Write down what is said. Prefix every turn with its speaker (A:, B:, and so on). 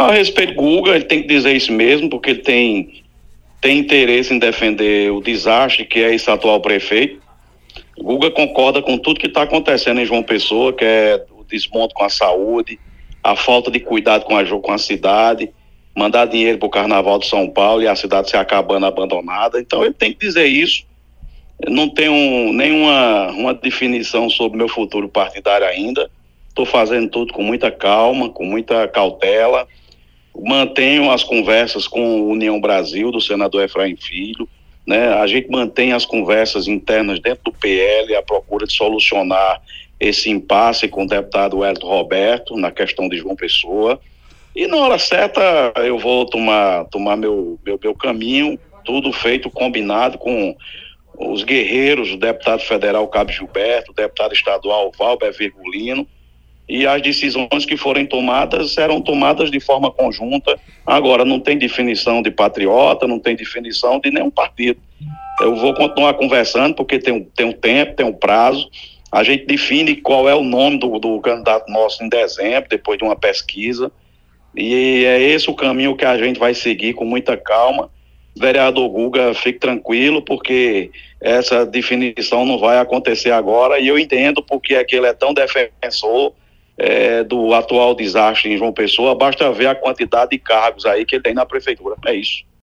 A: A respeito do Guga, ele tem que dizer isso mesmo, porque ele tem interesse em defender o desastre que é esse atual prefeito. O Guga concorda com tudo que está acontecendo em João Pessoa, que é o desmonte com a saúde, a falta de cuidado com a cidade, mandar dinheiro para o Carnaval de São Paulo e a cidade se acabando abandonada. Então ele tem que dizer isso. Eu não tenho nenhuma uma definição sobre meu futuro partidário ainda. Estou fazendo tudo com muita calma, com muita cautela. Mantenho as conversas com a União Brasil, do senador Efraim Filho, né? A gente mantém as conversas internas dentro do PL, à procura de solucionar esse impasse com o deputado Hélio Roberto na questão de João Pessoa. E na hora certa eu vou tomar meu caminho, tudo feito, combinado com os guerreiros, o deputado federal Cabo Gilberto, o deputado estadual Valber Virgulino, e as decisões que forem tomadas serão tomadas de forma conjunta. Agora, não tem definição de patriota, não tem definição de nenhum partido. Eu vou continuar conversando, porque tem um tempo, tem um prazo. A gente define qual é o nome do candidato nosso em dezembro, depois de uma pesquisa, e é esse o caminho que a gente vai seguir com muita calma. Vereador Guga, fique tranquilo, porque essa definição não vai acontecer agora, e eu entendo porque é que ele é tão defensor do atual desastre em João Pessoa. Basta ver a quantidade de cargos aí que ele tem na prefeitura. É isso.